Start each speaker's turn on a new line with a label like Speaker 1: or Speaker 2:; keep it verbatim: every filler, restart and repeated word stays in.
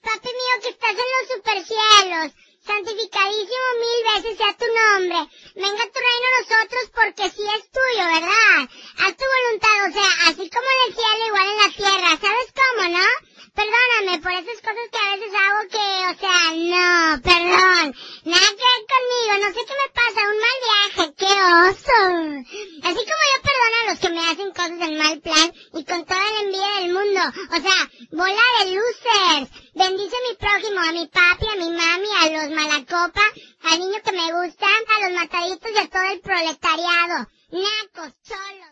Speaker 1: papi mío que estás en los supercielos, santificadísimo mil veces sea tu nombre. Venga tu reino a nosotros porque sí es tuyo, ¿verdad? Haz tu voluntad, o sea, así como en el cielo, igual en la tierra. ¿Sabes cómo, no? Perdóname por esas cosas que a veces hago que, o sea, no, perdón. Nada que ver conmigo, no sé qué me pasa, un mal viaje, qué oso. Así como yo perdono a los que me hacen cosas en mal plan y con toda la envidia del mundo. O sea, bola de losers. Bendice a mi prójimo, a mi papi, a mi mami, a los malacopa, al niño que me gusta, a los mataditos y a todo el proletariado. Nacos, solos.